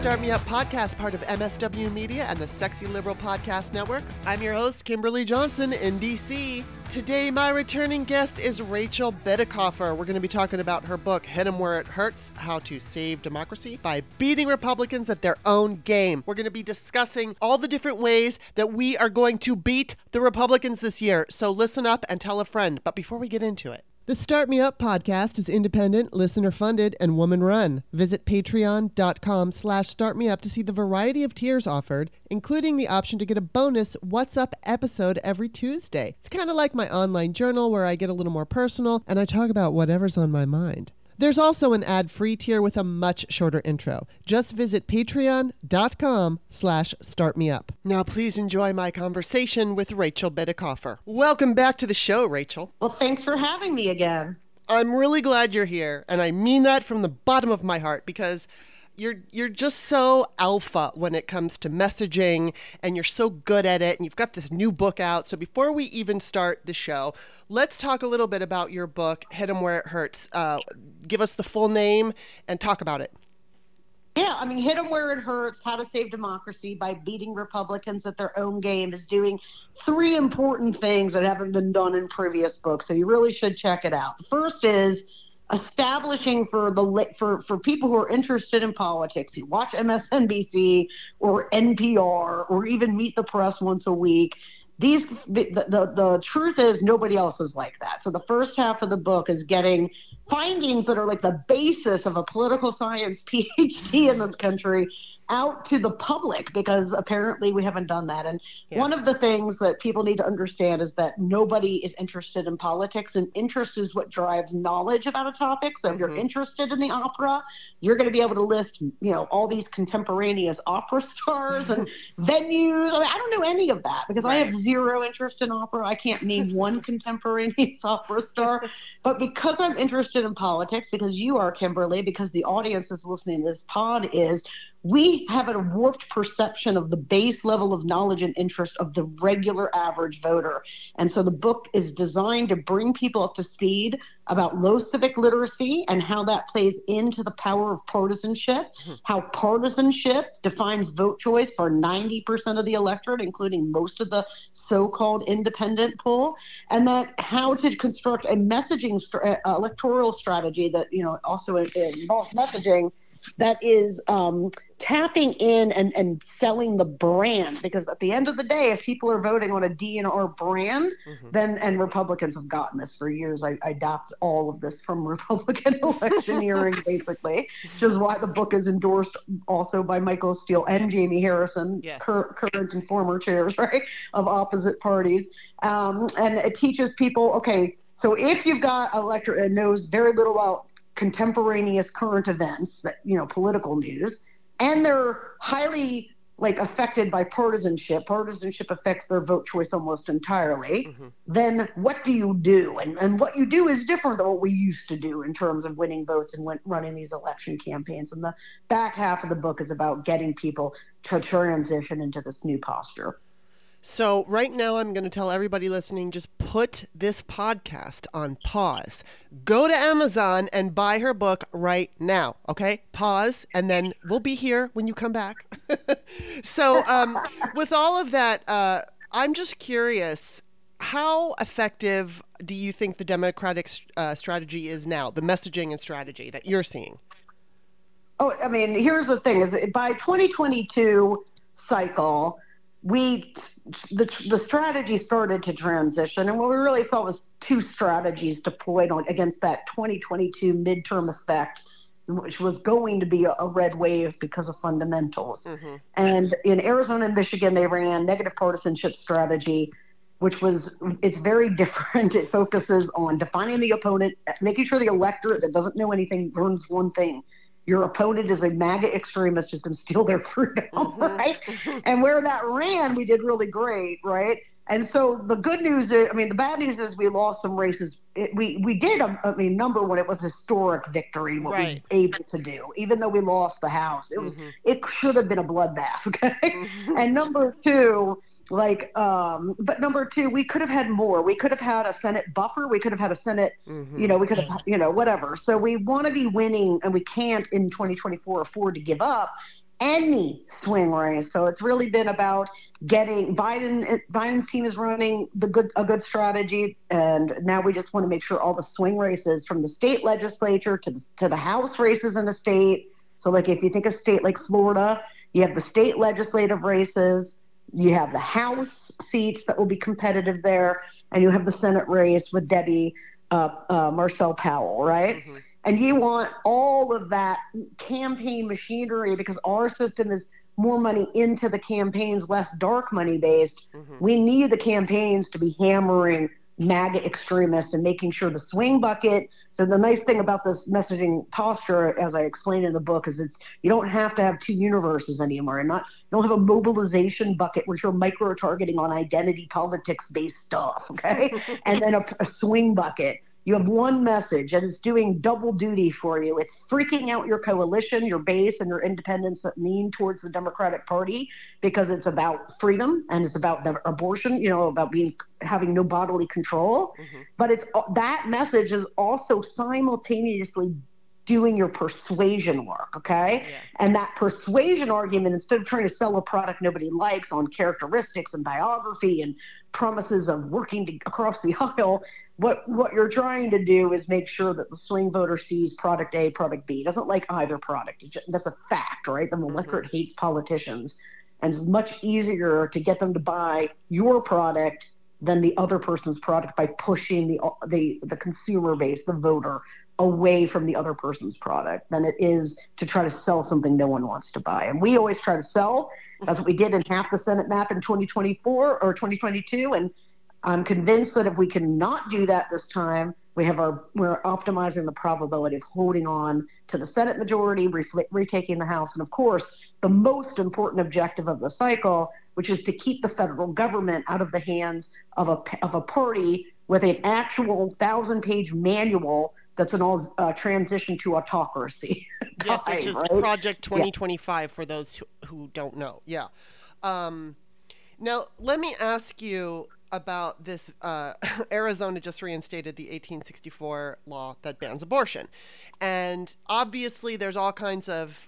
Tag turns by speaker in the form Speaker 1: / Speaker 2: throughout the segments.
Speaker 1: Start Me Up podcast, part of MSW Media and the Sexy Liberal Podcast Network. I'm your host, Kimberly Johnson in DC. Today, my returning guest is Rachel Bitecofer. We're going to be talking about her book, Hit 'em Where It Hurts, How to Save Democracy by Beating Republicans at Their Own Game. We're going to be discussing all the different ways that we are going to beat the Republicans this year. So listen up and tell a friend. But before we get into it, the Start Me Up podcast is independent, listener-funded, and woman-run. Visit patreon.com/startmeup to see the variety of tiers offered, including the option to get a bonus What's Up episode every Tuesday. It's kind of like my online journal where I get a little more personal and I talk about whatever's on my mind. There's also an ad-free tier with a much shorter intro. Just visit patreon.com/startmeup. Now please enjoy my conversation with Rachel Bitecofer. Welcome back to the show, Rachel.
Speaker 2: Well, thanks for having me again.
Speaker 1: I'm really glad you're here, and I mean that from the bottom of my heart, because you're just so alpha when it comes to messaging, and you're so good at it, and you've got this new book out. So before we even start the show, let's talk a little bit about your book, Hit 'em Where It Hurts. Give us the full name and talk about it.
Speaker 2: Yeah, I mean, Hit 'em Where It Hurts, How to Save Democracy by Beating Republicans at Their Own Game is doing three important things that haven't been done in previous books, so you really should check it out. The first is establishing for people who are interested in politics, who watch MSNBC or NPR or even Meet the Press once a week. The truth is nobody else is like that. So the first half of the book is getting findings that are like the basis of a political science PhD in this country out to the public, because apparently we haven't done that. And one of the things that people need to understand is that nobody is interested in politics, and interest is what drives knowledge about a topic. So if you're interested in the opera, you're going to be able to list, all these contemporaneous opera stars and venues. I mean, I don't know any of that because I have zero interest in opera. I can't name one contemporaneous opera star. But because I'm interested in politics, because you are, Kimberly, because the audience is listening to this pod we have a warped perception of the base level of knowledge and interest of the regular average voter. And so the book is designed to bring people up to speed about low civic literacy and how that plays into the power of partisanship, how partisanship defines vote choice for 90% of the electorate, including most of the so-called independent pool, and that how to construct a messaging electoral strategy that, also involves messaging that is tapping in and selling the brand, because at the end of the day, if people are voting on a DNR brand, and Republicans have gotten this for years. I adopt all of this from Republican electioneering, basically, which is why the book is endorsed also by Michael Steele and Jamie Harrison, current and former chairs, of opposite parties. And it teaches people, okay, so if you've got an electorate that knows very little about contemporaneous current events, that political news, and they're highly affected by partisanship affects their vote choice almost entirely, then what do you do? And what you do is different than what we used to do in terms of winning votes and running these election campaigns. And the back half of the book is about getting people to transition into this new posture.
Speaker 1: So right now I'm going to tell everybody listening, just put this podcast on pause. Go to Amazon and buy her book right now, okay? Pause, and then we'll be here when you come back. So with all of that, I'm just curious, how effective do you think the Democratic strategy is now, the messaging and strategy that you're seeing?
Speaker 2: Oh, I mean, here's the thing, is by 2022 cycle, the strategy started to transition, and what we really saw was two strategies deployed against that 2022 midterm effect, which was going to be a red wave because of fundamentals. And in Arizona and Michigan, they ran negative partisanship strategy, it's very different. It focuses on defining the opponent, making sure the electorate that doesn't know anything learns one thing: your opponent is a MAGA extremist who's going to steal their freedom, right? And where that ran, we did really great, right? And so the good news is, the bad news is we lost some races. We did, number one, it was a historic victory, what we were able to do, even though we lost the House. It should have been a bloodbath, okay? And number two, but number two, we could have had more. We could have had a Senate buffer. We could have had a Senate, we could have, whatever. So we want to be winning, and we can't in 2024 afford to give up. any swing race. So it's really been about getting Biden's team is running a good strategy, and now we just want to make sure all the swing races from the state legislature to the House races in the state. So like if you think of state like Florida, you have the state legislative races, you have the House seats that will be competitive there, and you have the Senate race with Debbie Marcel Powell, right? Mm-hmm. And you want all of that campaign machinery, because our system is more money into the campaigns, less dark money based. Mm-hmm. We need the campaigns to be hammering MAGA extremists and making sure the swing bucket. So the nice thing about this messaging posture, as I explained in the book, is you don't have to have two universes anymore, and you don't have a mobilization bucket where you're micro targeting on identity politics based stuff, okay? And then a swing bucket. You have one message, and it's doing double duty for you. It's freaking out your coalition, your base, and your independents that lean towards the Democratic Party, because it's about freedom and it's about the abortion, about having no bodily control. Mm-hmm. But that message is also simultaneously doing your persuasion work, okay? Yeah. And that persuasion argument, instead of trying to sell a product nobody likes on characteristics and biography and promises of working across the aisle, what you're trying to do is make sure that the swing voter sees product A, product B. Doesn't like either product. That's a fact, right? The electorate hates politicians. And it's much easier to get them to buy your product than the other person's product by pushing the consumer base, the voter, away from the other person's product than it is to try to sell something no one wants to buy. And we always try to sell. That's what we did in half the Senate map in 2024 or 2022. And I'm convinced that if we can not do that this time, we're optimizing the probability of holding on to the Senate majority, retaking the House, and of course, the most important objective of the cycle, which is to keep the federal government out of the hands of a party with an actual 1,000-page manual that's an all transition to autocracy.
Speaker 1: Yes, which is right? Project 2025 for those who don't know. Yeah. Now, let me ask you about this. Arizona just reinstated the 1864 law that bans abortion. And obviously there's all kinds of,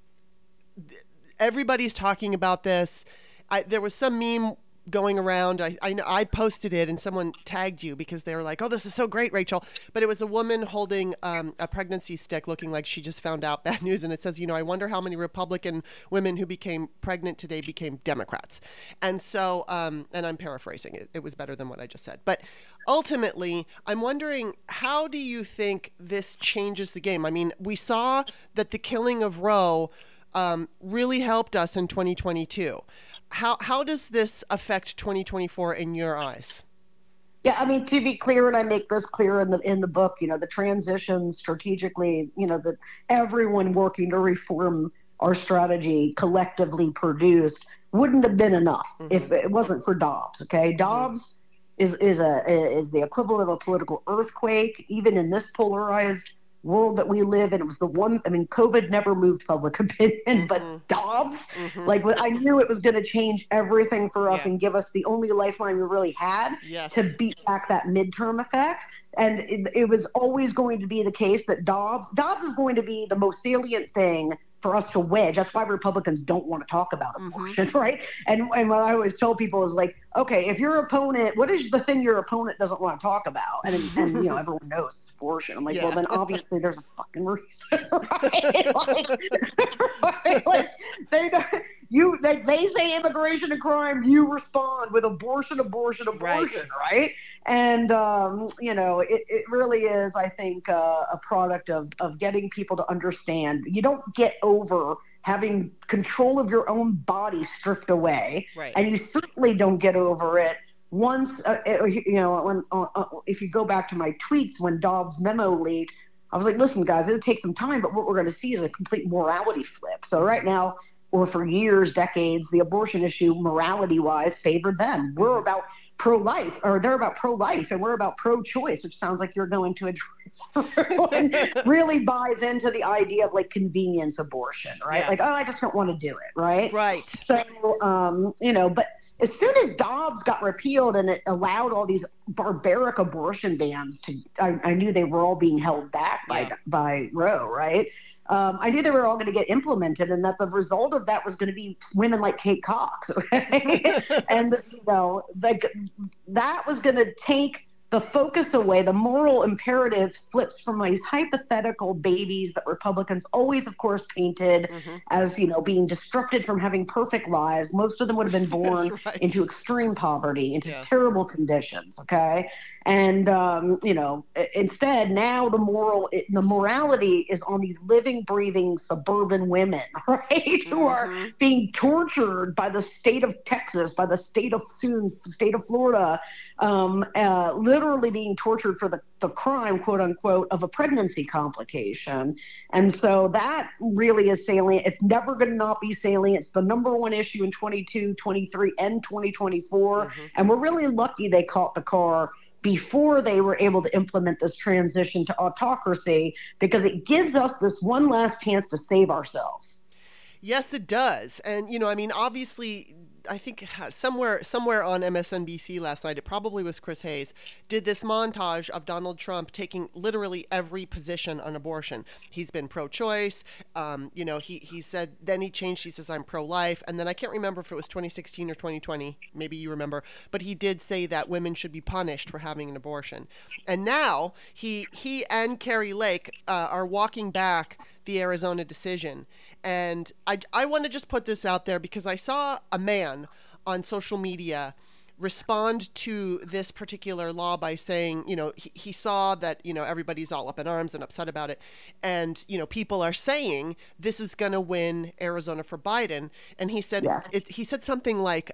Speaker 1: everybody's talking about this. There was some meme going around. I posted it and someone tagged you because they were like, oh, this is so great, Rachel. But it was a woman holding a pregnancy stick looking like she just found out bad news. And it says, I wonder how many Republican women who became pregnant today became Democrats. And so, and I'm paraphrasing it. It was better than what I just said. But ultimately, I'm wondering, how do you think this changes the game? I mean, we saw that the killing of Roe really helped us in 2022. How does this affect 2024 in your eyes?
Speaker 2: Yeah, I mean, to be clear, and I make this clear in the book, the transition strategically, that everyone working to reform our strategy collectively produced wouldn't have been enough if it wasn't for Dobbs. Okay, Dobbs is the equivalent of a political earthquake, even in this polarized world that we live in. It was COVID never moved public opinion, but Dobbs, I knew it was going to change everything for us and give us the only lifeline we really had to beat back that midterm effect. And it was always going to be the case that Dobbs is going to be the most salient thing for us to wedge. That's why Republicans don't want to talk about abortion, right? And what I always tell people is like, okay, if your opponent, what is the thing your opponent doesn't want to talk about? And everyone knows it's abortion. I'm like, well, then obviously there's a fucking reason, right? They say immigration and crime, you respond with abortion, right? And it really is, I think, a product of getting people to understand. You don't get over having control of your own body stripped away, right? And you certainly don't get over it once. If you go back to my tweets when Dobbs' memo leaked, I was like, listen, guys, it'll take some time, but what we're going to see is a complete morality flip. So right now, or for years, decades, the abortion issue, morality-wise, favored them. We're about pro-life, or they're about pro-life, and we're about pro-choice, which sounds like you're going to address through, and really buys into the idea of like convenience abortion, right?
Speaker 1: Yeah.
Speaker 2: Like, oh, I just don't want to do it, right?
Speaker 1: Right.
Speaker 2: So, but as soon as Dobbs got repealed and it allowed all these barbaric abortion bans I knew they were all being held back by Roe, right? I knew they were all going to get implemented, and that the result of that was going to be women like Kate Cox, okay? And that was going to take the focus away. The moral imperative flips from these hypothetical babies that Republicans always, of course, painted as, being disrupted from having perfect lives. Most of them would have been born into extreme poverty, into terrible conditions, okay? And, instead, now the morality is on these living, breathing suburban women, right? Who are being tortured by the state of Texas, by the state of Florida, literally being tortured for the crime, quote unquote, of a pregnancy complication. And so that really is salient. It's never going to not be salient. It's the number one issue in 22, 23, and 2024. And we're really lucky they caught the car before they were able to implement this transition to autocracy, because it gives us this one last chance to save ourselves.
Speaker 1: Yes, it does. And, obviously, I think somewhere on MSNBC last night, it probably was Chris Hayes, did this montage of Donald Trump taking literally every position on abortion. He's been pro-choice. He said, then he changed, he says, I'm pro-life. And then I can't remember if it was 2016 or 2020. Maybe you remember. But he did say that women should be punished for having an abortion. And now he and Kari Lake are walking back the Arizona decision. And I want to just put this out there because I saw a man on social media respond to this particular law by saying, he saw that, everybody's all up in arms and upset about it. And, people are saying this is going to win Arizona for Biden. And he said, he said something like,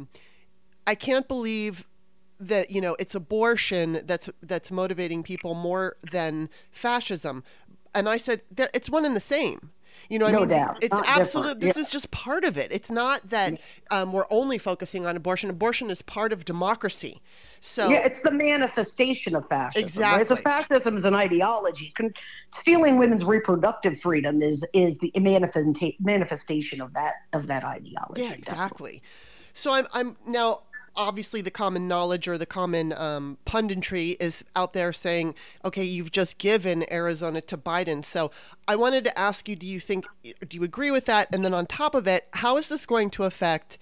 Speaker 1: I can't believe that, it's abortion that's motivating people more than fascism. And I said, it's one and the same.
Speaker 2: No doubt.
Speaker 1: It's absolute. This is just part of it. It's not that we're only focusing on abortion. Abortion is part of democracy. So
Speaker 2: it's the manifestation of fascism.
Speaker 1: Exactly.
Speaker 2: Right? So fascism is an ideology. Stealing women's reproductive freedom is the manifestation of that ideology.
Speaker 1: Yeah, exactly. So I'm now. Obviously, the common knowledge or the common punditry is out there saying, okay, you've just given Arizona to Biden. So I wanted to ask you, do you agree with that? And then on top of it, how is this going to affect,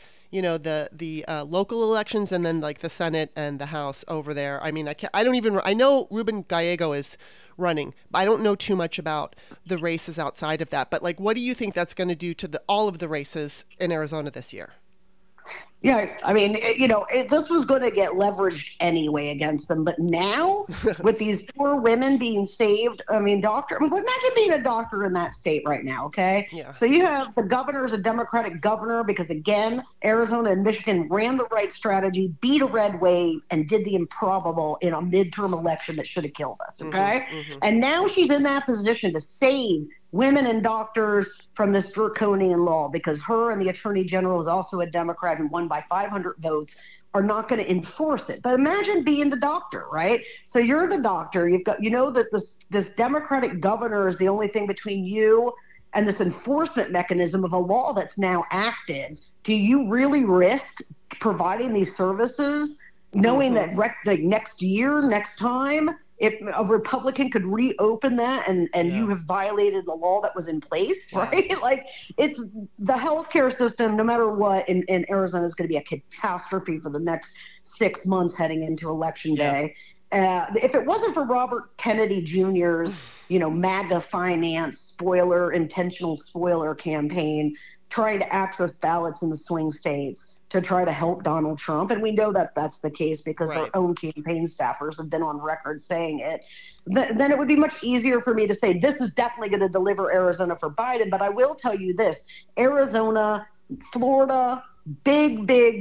Speaker 1: the local elections and then like the Senate and the House over there? I mean, I know Ruben Gallego is running, but I don't know too much about the races outside of that. But like, what do you think that's going to do to all of the races in Arizona this year?
Speaker 2: Yeah, I mean, this was going to get leveraged anyway against them. But now, with these poor women being saved, imagine being a doctor in that state right now, okay?
Speaker 1: Yeah.
Speaker 2: So you have the governor's a Democratic governor because, again, Arizona and Michigan ran the right strategy, beat a red wave, and did the improbable in a midterm election that should have killed us, okay? And now she's in that position to save women and doctors from this draconian law because her and the attorney general is also a Democrat who won by 500 votes are not going to enforce it. But imagine being the doctor, right? So you're the doctor. You've got, that this Democratic governor is the only thing between you and this enforcement mechanism of a law that's now active. Do you really risk providing these services knowing that next year, next time, if a Republican could reopen that and you have violated the law that was in place, right? Like, it's the healthcare system, no matter what, in Arizona is going to be a catastrophe for the next 6 months heading into Election Day. If it wasn't for Robert Kennedy Jr.'s, MAGA finance intentional spoiler campaign, trying to access ballots in the swing states to try to help Donald Trump. And we know that that's the case because their own campaign staffers have been on record saying it. Then it would be much easier for me to say this is definitely going to deliver Arizona for Biden. But I will tell you this, Arizona, Florida, big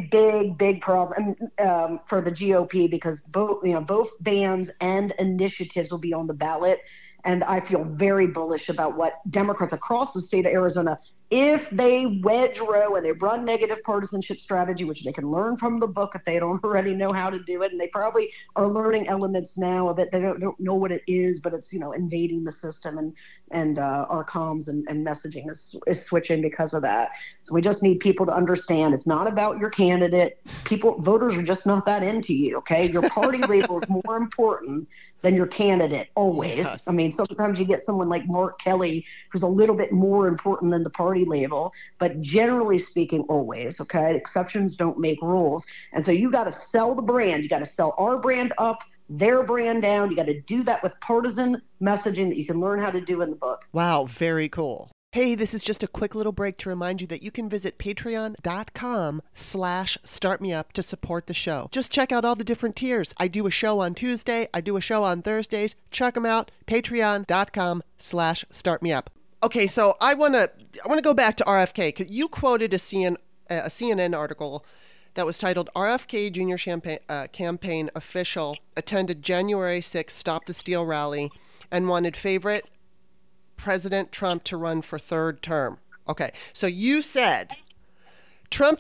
Speaker 2: problem for the GOP because both bans and initiatives will be on the ballot. And I feel very bullish about what Democrats across the state of Arizona if they wedge row and they run negative partisanship strategy, which they can learn from the book if they don't already know how to do it, and they probably are learning elements now of it. They don't know what it is, but it's, invading the system, and our comms and messaging is switching because of that. So we just need people to understand it's not about your candidate. Voters are just not that into you, okay? Your party label is more important than your candidate, always.
Speaker 1: Yes.
Speaker 2: I mean, sometimes you get someone like Mark Kelly, who's a little bit more important than the party label, but generally speaking, always, okay? Exceptions don't make rules. And so you got to sell the brand. You got to sell our brand up, their brand down. You got to do that with partisan messaging that you can learn how to do in the book.
Speaker 1: Wow, very cool. Hey, this is just a quick little break to remind you that you can visit patreon.com/startmeup to support the show. Just check out all the different tiers. I do a show on Tuesday. I do a show on Thursdays. Check them out. Patreon.com/startmeup. Okay, so I want to go back to RFK, because you quoted a CNN article that was titled RFK Jr. Campaign Official Attended January 6th Stop the Steal rally and wanted favorite President Trump to run for third term. Okay, so you said Trump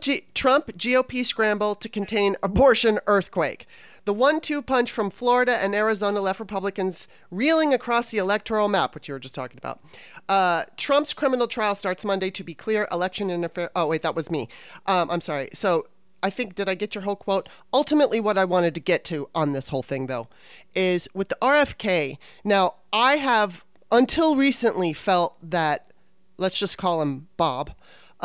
Speaker 1: GOP scramble to contain abortion earthquake. The 1-2 punch from Florida and Arizona left Republicans reeling across the electoral map, which you were just talking about. Trump's criminal trial starts Monday. To be clear, election interference. Oh, wait, that was me. I'm sorry. So I think, did I get your whole quote? Ultimately, what I wanted to get to on this whole thing, though, is with the RFK. Now, I have until recently felt that, let's just call him Bob,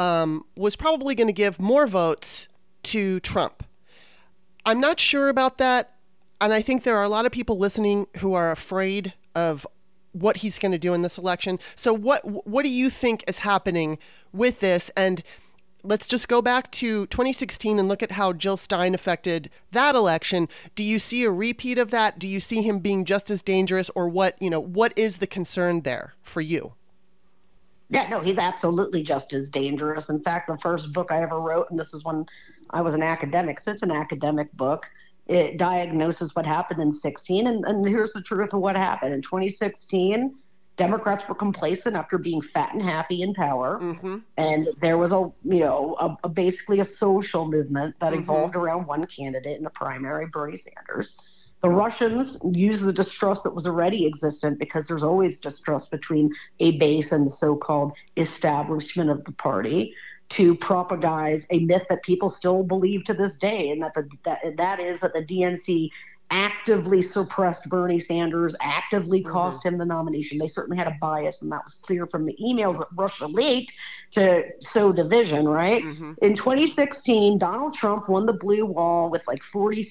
Speaker 1: was probably going to give more votes to Trump. I'm not sure about that, and I think there are a lot of people listening who are afraid of what he's going to do in this election. So what do you think is happening with this? And let's just go back to 2016 and look at how Jill Stein affected that election. Do you see a repeat of that? Do you see him being just as dangerous, or what is the concern there for you?
Speaker 2: Yeah, no, he's absolutely just as dangerous. In fact, the first book I ever wrote, and this is when I was an academic, so it's an academic book, it diagnoses what happened in 2016. And here's the truth of what happened. In 2016, Democrats were complacent after being fat and happy in power. Mm-hmm. And there was basically a social movement that evolved around one candidate in the primary, Bernie Sanders. The Russians used the distrust that was already existent, because there's always distrust between a base and the so-called establishment of the party, to propagize a myth that people still believe to this day, and that is that the DNC actively suppressed Bernie Sanders, actively cost him the nomination. They certainly had a bias, and that was clear from the emails that Russia leaked to sow division, right? Mm-hmm. In 2016, Donald Trump won the blue wall with like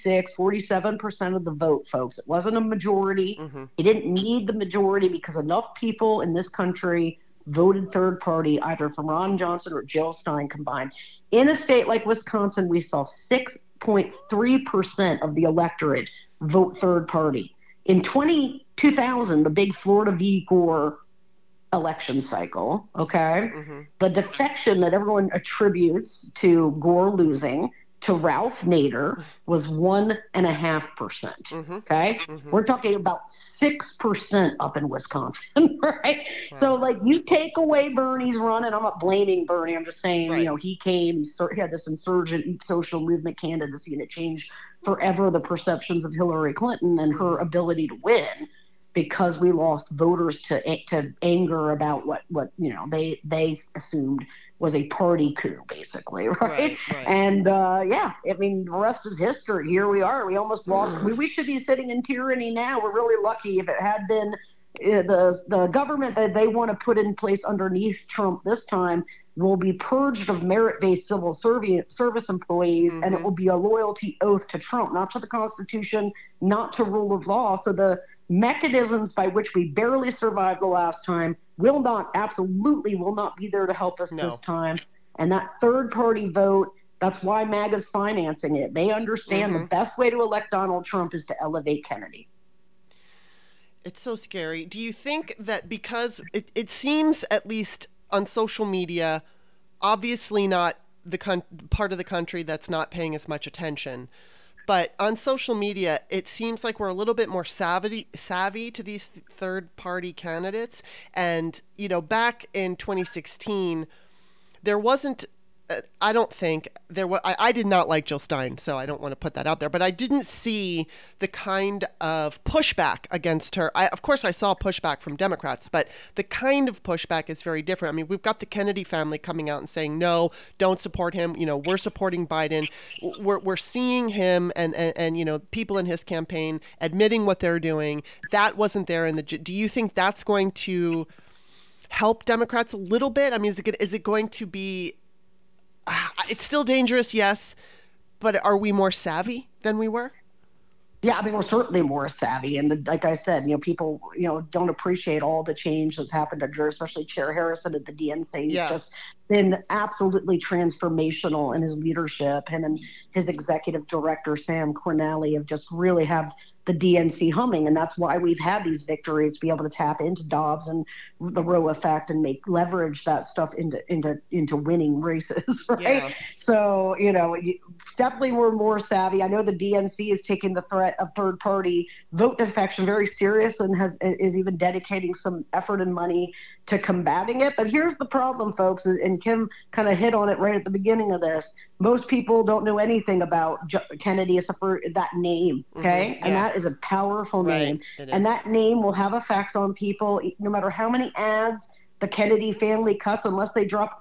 Speaker 2: 47% of the vote, folks. It wasn't a majority. Mm-hmm. He didn't need the majority because enough people in this country voted third party, either from Ron Johnson or Jill Stein combined. In a state like Wisconsin, we saw 6.3% of the electorate vote third party. In 2000, the big Florida v. Gore election cycle, okay, the defection that everyone attributes to Gore losing to Ralph Nader was 1.5%. Okay, we're talking about 6% up in Wisconsin, right? Wow. So, like, you take away Bernie's run, and I'm not blaming Bernie. I'm just saying, right. He came, he had this insurgent social movement candidacy, and it changed forever the perceptions of Hillary Clinton and her ability to win, because we lost voters to anger about what they assumed was a party coup, basically, right? And the rest is history. Here we are. We almost lost. We should be sitting in tyranny now. We're really lucky. If it had been the government that they want to put in place underneath Trump this time will be purged of merit-based civil service employees, and it will be a loyalty oath to Trump, not to the Constitution, not to rule of law. So the mechanisms by which we barely survived the last time absolutely will not be there to help us this time. And that third party vote, that's why MAGA's financing it. They understand the best way to elect Donald Trump is to elevate Kennedy.
Speaker 1: It's so scary. Do you think that because it seems, at least on social media, obviously not the part of the country that's not paying as much attention, but on social media, it seems like we're a little bit more savvy to these third-party candidates. And, back in 2016, there wasn't, I don't think there was, I did not like Jill Stein, so I don't want to put that out there, but I didn't see the kind of pushback against her. Of course, I saw pushback from Democrats, but the kind of pushback is very different. I mean, we've got the Kennedy family coming out and saying, no, don't support him. We're supporting Biden. We're seeing him and people in his campaign admitting what they're doing. That wasn't there do you think that's going to help Democrats a little bit? I mean, is it going to be, it's still dangerous, yes, but are we more savvy than we were?
Speaker 2: Yeah, I mean, we're certainly more savvy. And like I said, people, don't appreciate all the change that's happened under, especially Chair Harrison at the DNC. He's just been absolutely transformational in his leadership. Him and his executive director, Sam Corneli, have just really have the DNC humming. And that's why we've had these victories, to be able to tap into Dobbs and the Roe effect and leverage that stuff into winning races, right? Yeah. So, definitely we're more savvy. I know the DNC is taking the threat of third-party vote defection very serious and is even dedicating some effort and money to combating it. But here's the problem, folks, and Kim kind of hit on it right at the beginning of this. Most people don't know anything about Kennedy except for that name, okay? Mm-hmm. And that is a powerful name. And that name will have effects on people, no matter how many ads the Kennedy family cuts, unless they drop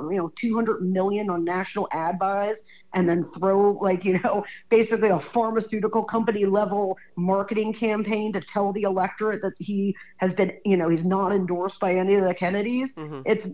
Speaker 2: $200 million on national ad buys and then throw basically a pharmaceutical company level marketing campaign to tell the electorate that he has been, he's not endorsed by any of the Kennedys. Mm-hmm. It's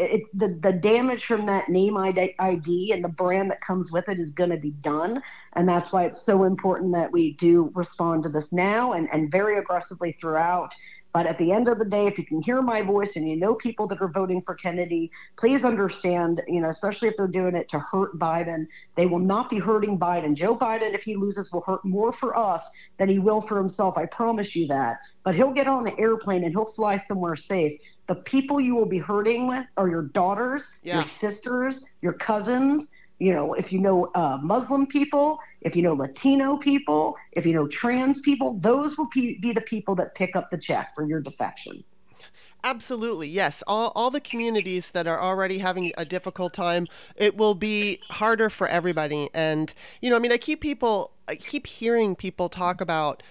Speaker 2: the damage from that name ID and the brand that comes with it is going to be done. And that's why it's so important that we do respond to this now and very aggressively throughout. But at the end of the day, if you can hear my voice and people that are voting for Kennedy, please understand, especially if they're doing it to hurt Biden, they will not be hurting Biden. Joe Biden, if he loses, will hurt more for us than he will for himself. I promise you that. But he'll get on the airplane and he'll fly somewhere safe. The people you will be hurting with are your daughters, your sisters, your cousins. If Muslim people, if Latino people, if trans people, those will be the people that pick up the check for your defection.
Speaker 1: Absolutely, yes. All the communities that are already having a difficult time, it will be harder for everybody. And, I keep hearing people talk about,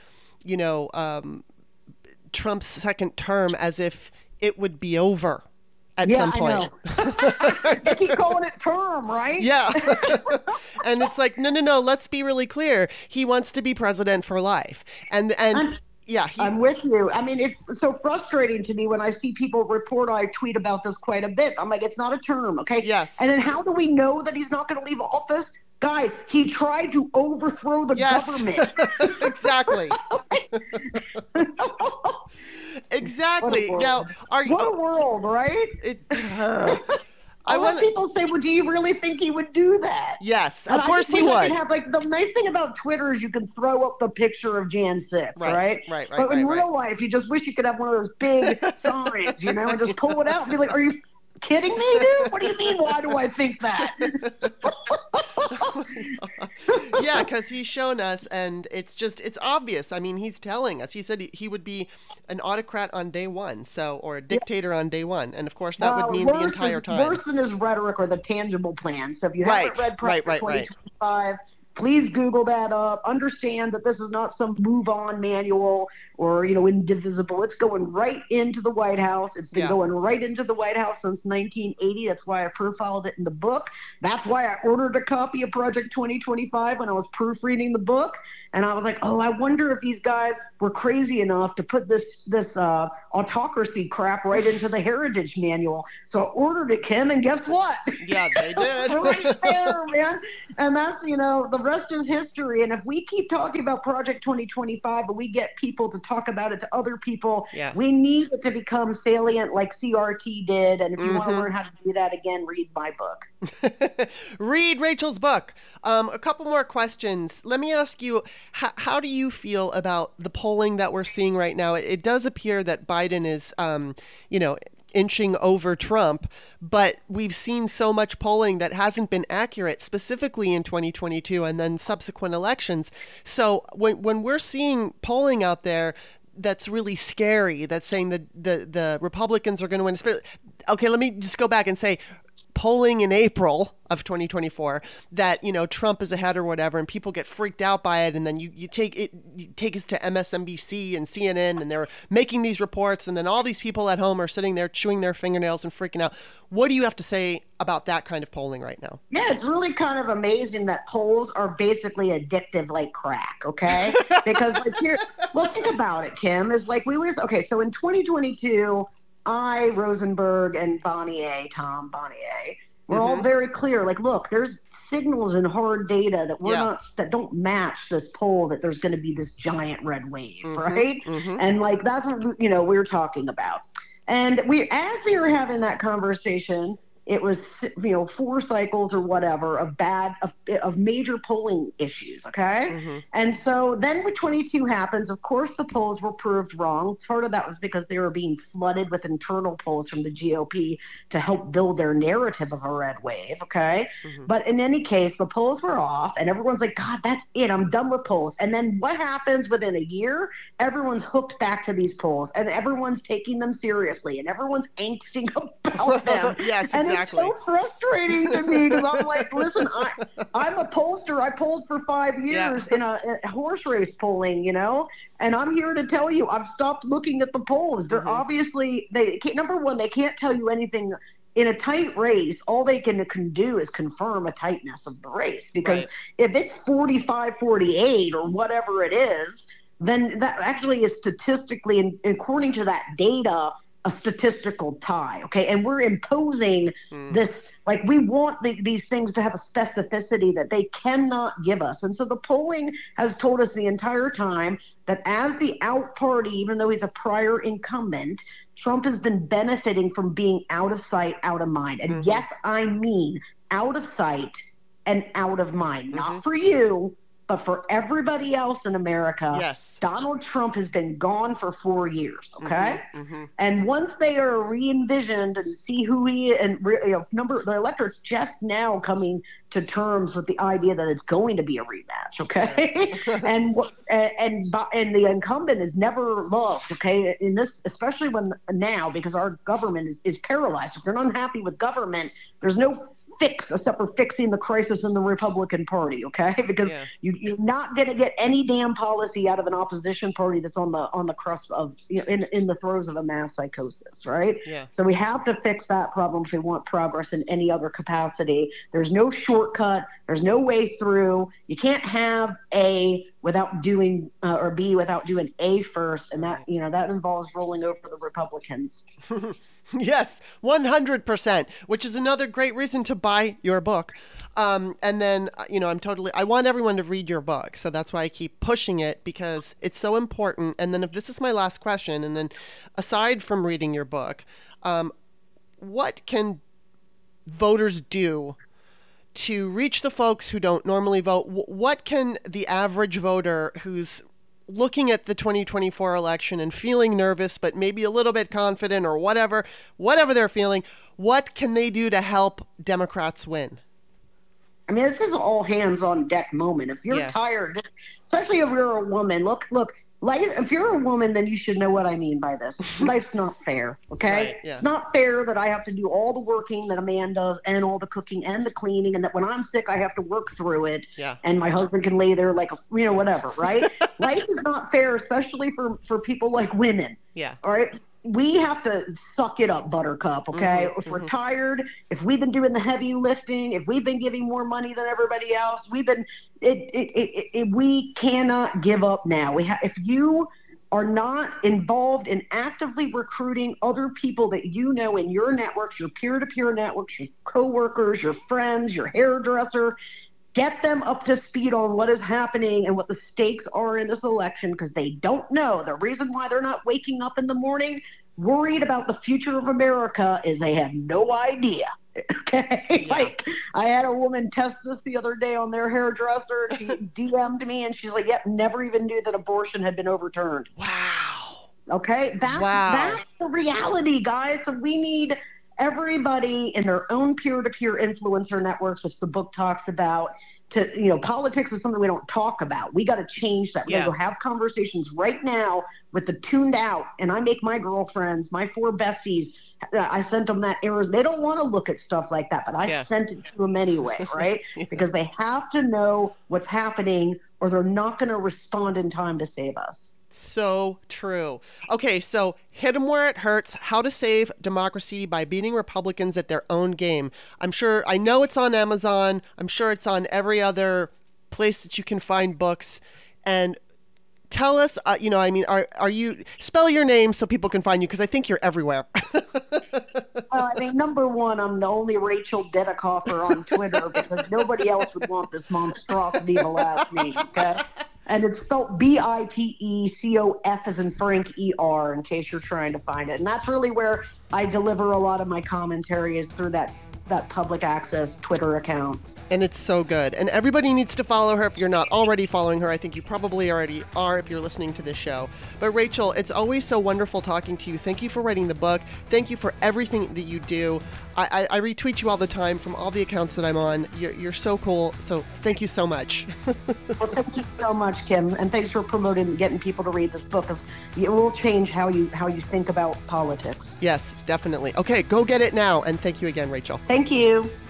Speaker 1: Trump's second term as if it would be over at some point.
Speaker 2: I know. They keep calling it term, right?
Speaker 1: Yeah. And it's like, no, let's be really clear. He wants to be president for life. And I'm with you. I mean, it's so frustrating to me when I see people I tweet about this quite a bit. I'm like, it's not a term, okay? Yes.
Speaker 2: And then how do we know that he's not going to leave office? Guys, he tried to overthrow the government.
Speaker 1: Exactly. Exactly. Now,
Speaker 2: what a world, right? A lot of people say, well, do you really think he would do that?
Speaker 1: Yes, of course he would.
Speaker 2: The nice thing about Twitter is you can throw up the picture of Jan 6, right?
Speaker 1: Right.
Speaker 2: But in real life, you just wish you could have one of those big signs, and just pull it out and be like, are you kidding me, dude? What do you mean, why do I think that?
Speaker 1: Yeah, because he's shown us, and it's obvious. I mean, he's telling us. He said he would be an autocrat on day one, or a dictator on day one. And, of course, that would mean the entire time.
Speaker 2: Worse than his rhetoric or the tangible plan. So if you haven't read Project 2025, please Google that up. Understand that this is not some move on manual or, indivisible. It's going right into the White House. It's been going right into the White House since 1980. That's why I profiled it in the book. That's why I ordered a copy of Project 2025 when I was proofreading the book. And I was like, I wonder if these guys were crazy enough to put this autocracy crap right into the Heritage Manual. So I ordered it, Kim, and guess what?
Speaker 1: Yeah, they did.
Speaker 2: Right there, man. And that's, the rest is history. And if we keep talking about Project 2025 and we get people to talk about it to other people, we need it to become salient like CRT did. And if you want to learn how to do that again, read my book.
Speaker 1: Read Rachel's book. A couple more questions. Let me ask you, how do you feel about the polling that we're seeing right now? It does appear that Biden is, inching over Trump, but we've seen so much polling that hasn't been accurate, specifically in 2022 and then subsequent elections. So when we're seeing polling out there that's really scary, that's saying that the Republicans are going to win. Okay, let me just go back and say, polling in April of 2024 that, Trump is ahead or whatever, and people get freaked out by it, and then you take us to MSNBC and CNN, and they're making these reports, and then all these people at home are sitting there chewing their fingernails and freaking out. What do you have to say about that kind of polling right now?
Speaker 2: Yeah, it's really kind of amazing that polls are basically addictive like crack, okay? Because think about it, Kim, is like so in 2022, Rosenberg, and Tom Bonnier, we're all very clear. Like, look, there's signals and hard data that that don't match this poll, that there's going to be this giant red wave, right? And like, that's what, we're talking about. And as we were having that conversation, it was, 4 cycles or whatever of major polling issues. Okay. And so then when 22 happens, of course, the polls were proved wrong. Part of that was because they were being flooded with internal polls from the GOP to help build their narrative of a red wave. Okay. But in any case, the polls were off and everyone's like, God, that's it. I'm done with polls. And then what happens within a year? Everyone's hooked back to these polls and everyone's taking them seriously and everyone's angsting about them.
Speaker 1: Yes,
Speaker 2: and
Speaker 1: exactly.
Speaker 2: It's so frustrating to me because I'm like, listen, I'm a pollster. I polled for 5 years in a horse race polling, and I'm here to tell you I've stopped looking at the polls. They're obviously, number one, they can't tell you anything. In a tight race, all they can do is confirm a tightness of the race because if it's 45-48 or whatever it is, then that actually is statistically, and according to that data, a statistical tie, okay? And we're imposing this, like we want these things to have a specificity that they cannot give us. And so the polling has told us the entire time that as the out party, even though he's a prior incumbent, Trump has been benefiting from being out of sight, out of mind. And yes, I mean out of sight and out of mind, not for you, but for everybody else in America.
Speaker 1: Yes.
Speaker 2: Donald Trump has been gone for 4 years, okay? And once they are re-envisioned and see who he and the electorate's just now coming to terms with the idea that it's going to be a rematch, okay? and the incumbent is never loved, okay? In this, especially now, because our government is paralyzed. If they're not happy with government, there's no fix except for fixing the crisis in the Republican Party, okay? Because you're not going to get any damn policy out of an opposition party that's on the crust of in the throes of a mass psychosis, right?
Speaker 1: Yeah.
Speaker 2: So we have to fix that problem if we want progress in any other capacity. There's no shortcut. There's no way through. You can't have A without doing or B without doing A first, and that that involves rolling over the Republicans.
Speaker 1: Yes, 100%, which is another great reason to buy your book. And then, I want everyone to read your book. So that's why I keep pushing it, because it's so important. And then if this is my last question, and then aside from reading your book, what can voters do to reach the folks who don't normally vote? What can the average voter who's looking at the 2024 election and feeling nervous, but maybe a little bit confident or whatever they're feeling, what can they do to help Democrats win?
Speaker 2: I mean, this is all hands on deck moment. If you're tired, especially if you're a woman, look, if you're a woman, then you should know what I mean by this. Life's not fair, okay?
Speaker 1: Right, yeah.
Speaker 2: It's not fair that I have to do all the working that a man does and all the cooking and the cleaning, and that when I'm sick, I have to work through it, and my husband can lay there like whatever, right? Life is not fair, especially for people like women.
Speaker 1: Yeah.
Speaker 2: All right? We have to suck it up, Buttercup, okay? If we're tired, if we've been doing the heavy lifting, if we've been giving more money than everybody else, we cannot give up now. If you are not involved in actively recruiting other people that you know in your networks, your peer-to-peer networks, your coworkers, your friends, your hairdresser, get them up to speed on what is happening and what the stakes are in this election, because they don't know. The reason why they're not waking up in the morning worried about the future of America is they have no idea. Okay. Yeah. Like, I had a woman test this the other day on their hairdresser. She DM'd me and she's like, yep, never even knew that abortion had been overturned.
Speaker 1: Wow.
Speaker 2: Okay. That's the reality, guys. So we need everybody in their own peer-to-peer influencer networks, which the book talks about. Politics is something we don't talk about. We got to change that. We got to go have conversations right now with the tuned out. And I make my girlfriends, my 4 besties, I sent them that errors. They don't want to look at stuff like that, but I sent it to them anyway, right? Because they have to know what's happening or they're not going to respond in time to save us.
Speaker 1: So true. Okay, so Hit 'em Where It Hurts, How to Save Democracy by Beating Republicans at Their Own Game. I know it's on Amazon. I'm sure it's on every other place that you can find books. And tell us, are you, spell your name so people can find you, because I think you're everywhere.
Speaker 2: Well, I mean, number one, I'm the only Rachel Dedekoffer on Twitter because nobody else would want this monstrosity to last me, okay? And it's spelled Bitecof as in Frank ER, in case you're trying to find it. And that's really where I deliver a lot of my commentary, is through that public access Twitter account.
Speaker 1: And it's so good. And everybody needs to follow her if you're not already following her. I think you probably already are if you're listening to this show. But Rachel, it's always so wonderful talking to you. Thank you for writing the book. Thank you for everything that you do. I retweet you all the time from all the accounts that I'm on. You're so cool. So thank you so much.
Speaker 2: Well, thank you so much, Kim. And thanks for promoting and getting people to read this book, because it will change how you think about politics.
Speaker 1: Yes, definitely. Okay, go get it now. And thank you again, Rachel.
Speaker 2: Thank you.